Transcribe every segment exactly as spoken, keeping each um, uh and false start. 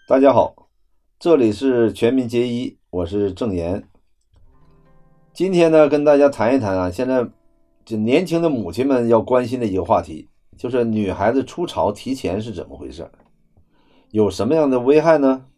大家好，这里是全民皆医，我是郑岩。今天呢，跟大家谈一谈啊，现在就年轻的母亲们要关心的一个话题，就是女孩子初潮提前是怎么回事，有什么样的危害呢？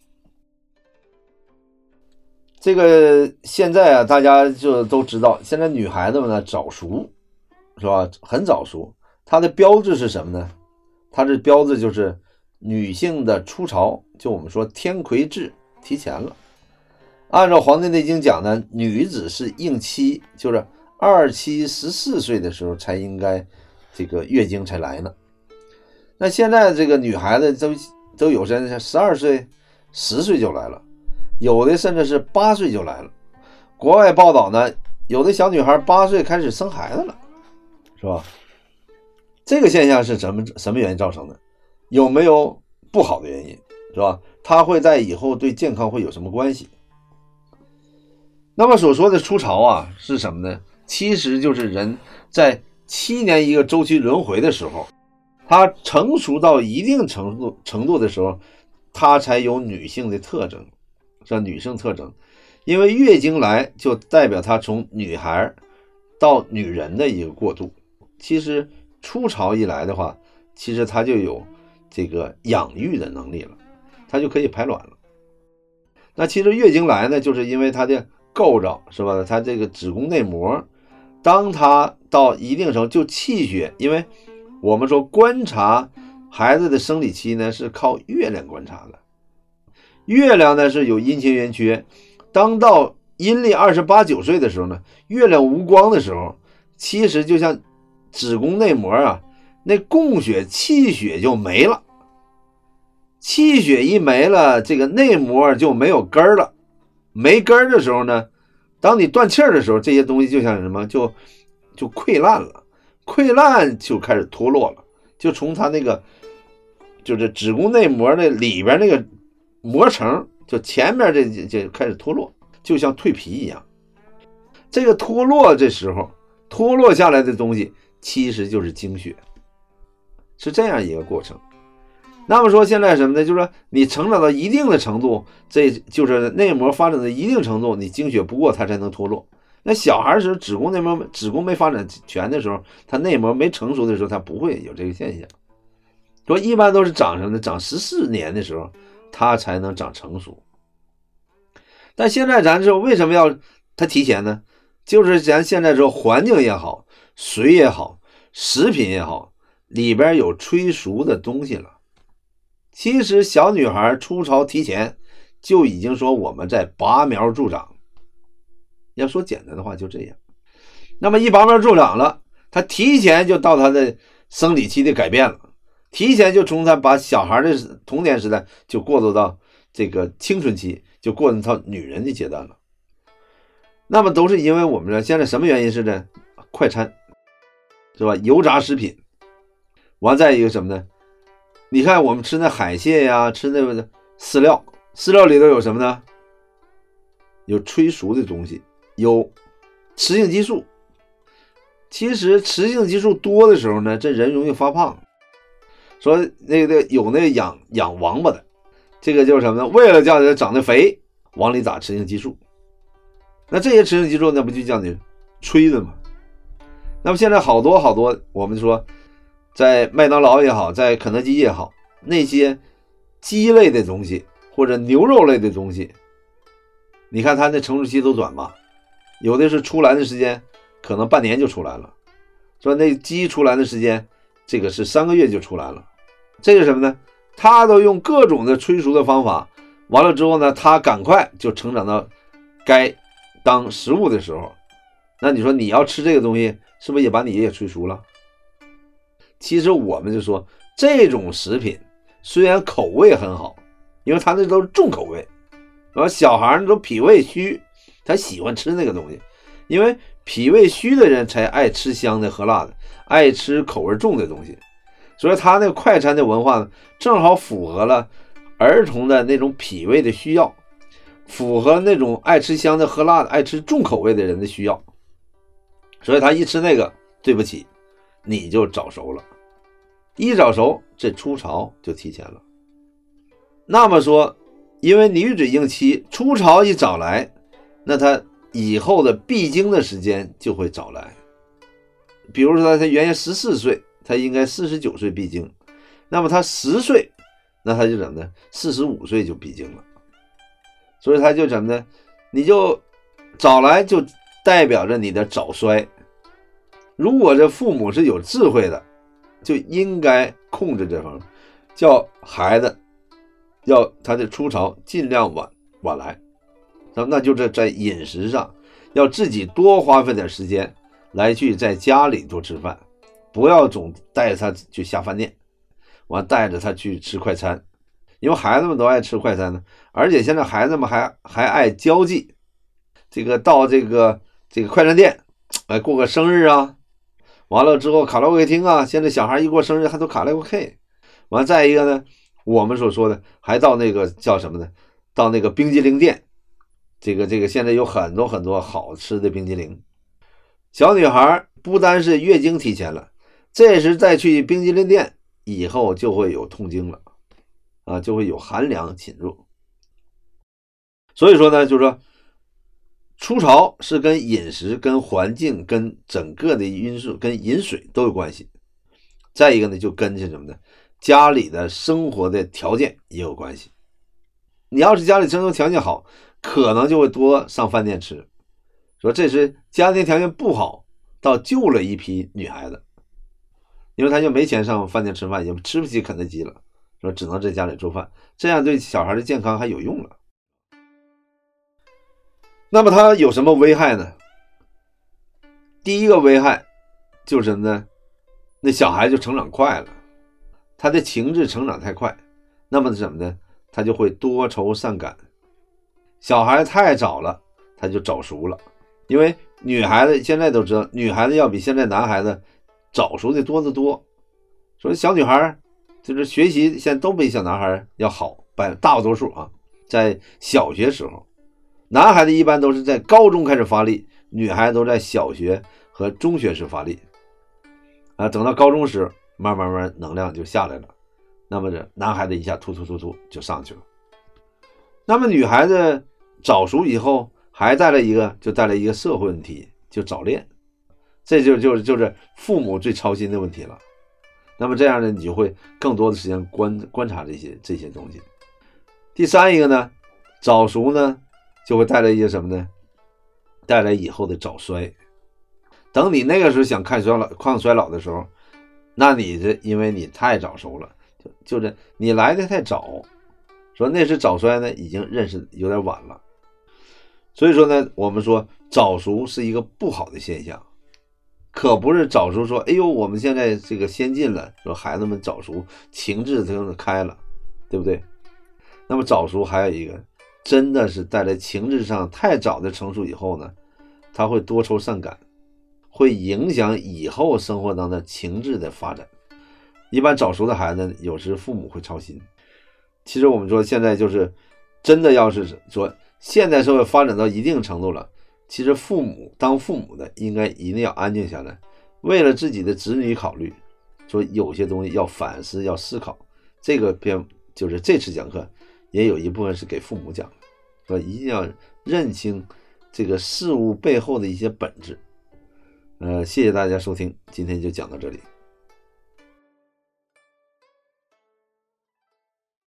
这个现在啊，大家就都知道，现在女孩子们呢早熟，是吧？很早熟，它的标志是什么呢？它的标志就是女性的初潮，就我们说天癸至提前了。按照《黄帝内经》讲呢，女子是应期，就是二七十四岁的时候才应该这个月经才来呢。那现在这个女孩子都都有些十二岁、十岁就来了，有的甚至是八岁就来了。国外报道呢，有的小女孩八岁开始生孩子了，是吧？这个现象是什么什么原因造成的？有没有不好的原因，是吧？它会在以后对健康会有什么关系？那么所说的初潮啊是什么呢？其实就是人在七年一个周期轮回的时候，它成熟到一定程度程度的时候，它才有女性的特征，是女性特征。因为月经来就代表它从女孩到女人的一个过渡。其实初潮一来的话，其实它就有这个养育的能力了，它就可以排卵了。那其实月经来呢，就是因为它的构造，是吧？它这个子宫内膜，当它到一定程度就气血，因为我们说观察孩子的生理期呢是靠月亮观察的，月亮呢是有阴晴圆缺，当到阴历二十八九岁的时候呢，月亮无光的时候，其实就像子宫内膜啊，那供血气血就没了，气血一没了，这个内膜就没有根儿了。没根儿的时候呢，当你断气儿的时候，这些东西就像什么，就就溃烂了，溃烂就开始脱落了，就从它那个就是子宫内膜的里边那个膜层，就前面这这开始脱落，就像蜕皮一样。这个脱落这时候脱落下来的东西，其实就是经血，是这样一个过程。那么说现在什么呢？就是说你成长到一定的程度，这就是内膜发展到一定程度，你经血不过它才能脱落。那小孩时候子宫内膜子宫没发展全的时候，它内膜没成熟的时候，它不会有这个现象。说一般都是长什么呢？长十四年的时候，它才能长成熟。但现在咱说为什么要它提前呢？就是咱现在说环境也好，水也好，食品也好，里边有催熟的东西了。其实小女孩初潮提前就已经说我们在拔苗助长，要说简单的话就这样。那么一拔苗助长了，她提前就到她的生理期的改变了，提前就从她把小孩的童年时代就过渡到这个青春期，就过渡到女人的阶段了。那么都是因为我们现在什么原因是呢？快餐，是吧？油炸食品，完再一个什么呢？你看我们吃那海蟹呀，吃那个饲料，饲料里头有什么呢？有催熟的东西，有雌性激素。其实雌性激素多的时候呢，这人容易发胖。说那个有那个养养王八的，这个就是什么呢？为了叫它长得肥，往里打雌性激素。那这些雌性激素那不就叫你催的吗？那么现在好多好多，我们说在麦当劳也好，在肯德基也好，那些鸡类的东西或者牛肉类的东西，你看它那成熟期都短吧，有的是出来的时间可能半年就出来了，说那鸡出来的时间这个是三个月就出来了。这是什么呢？它都用各种的催熟的方法，完了之后呢，它赶快就成长到该当食物的时候。那你说你要吃这个东西，是不是也把你也催熟了？其实我们就说这种食品虽然口味很好，因为它那都是重口味，然后小孩都脾胃虚，他喜欢吃那个东西，因为脾胃虚的人才爱吃香的喝辣的，爱吃口味重的东西，所以他那个快餐的文化呢，正好符合了儿童的那种脾胃的需要，符合那种爱吃香的喝辣的爱吃重口味的人的需要。所以他一吃那个，对不起，你就早熟了，一早熟，这初潮就提前了。那么说因为女子应期初潮一早来，那她以后的必经的时间就会早来。比如说她原先十四岁，她应该四十九岁必经，那么她十岁，那她就怎么呢？四十五岁就必经了。所以她就怎么呢？你就早来就代表着你的早衰。如果这父母是有智慧的，就应该控制这方面，叫孩子要他的初潮尽量晚晚来，那就是在饮食上要自己多花费点时间来去在家里多吃饭，不要总带着他去下饭店，完带着他去吃快餐，因为孩子们都爱吃快餐呢，而且现在孩子们还还爱交际，这个到这个这个快餐店，哎，过个生日啊，完了之后卡拉 OK 厅啊，现在小孩一过生日还都卡拉 OK。 完再一个呢，我们所说的还到那个叫什么呢？到那个冰激凌店，这个这个现在有很多很多好吃的冰激凌。小女孩不单是月经提前了，这时再去冰激凌店，以后就会有痛经了啊，就会有寒凉侵入。所以说呢，就是说初潮是跟饮食、跟环境、跟整个的因素、跟饮水都有关系。再一个呢，就跟是什么呢？家里的生活的条件也有关系。你要是家里生活条件好，可能就会多上饭店吃。说这是家庭条件不好，倒救了一批女孩子，因为她就没钱上饭店吃饭，也吃不起肯德基了，说只能在家里做饭，这样对小孩的健康还有用了。那么它有什么危害呢？第一个危害就是什么呢？那小孩就成长快了，他的情志成长太快，那么怎么呢？他就会多愁善感。小孩太早了，他就早熟了，因为女孩子现在都知道，女孩子要比现在男孩子早熟的多得多。所以小女孩就是学习现在都比小男孩要好，百大多数啊，在小学时候。男孩子一般都是在高中开始发力，女孩子都在小学和中学时发力啊，等到高中时慢慢慢能量就下来了，那么这男孩子一下突突突突就上去了。那么女孩子早熟以后还带来一个就带来一个社会问题，就早恋，这就就就是父母最操心的问题了。那么这样呢，你就会更多的时间观观察这些这些东西。第三一个呢，早熟呢就会带来一些什么呢？带来以后的早衰。等你那个时候想看衰老抗衰老的时候，那你这因为你太早熟了，就就是你来的太早，说那是早衰呢，已经认识有点晚了。所以说呢，我们说早熟是一个不好的现象，可不是早熟说，哎呦，我们现在这个先进了，说孩子们早熟，情志都开了，对不对？那么早熟还有一个，真的是带来情志上太早的成熟以后呢，他会多愁善感，会影响以后生活当中的情志的发展。一般早熟的孩子有时父母会操心。其实我们说现在就是真的要是说现代社会发展到一定程度了，其实父母当父母的应该一定要安静下来，为了自己的子女考虑，说有些东西要反思要思考。这个篇就是这次讲课也有一部分是给父母讲的，说一定要认清这个事物背后的一些本质。呃，谢谢大家收听，今天就讲到这里。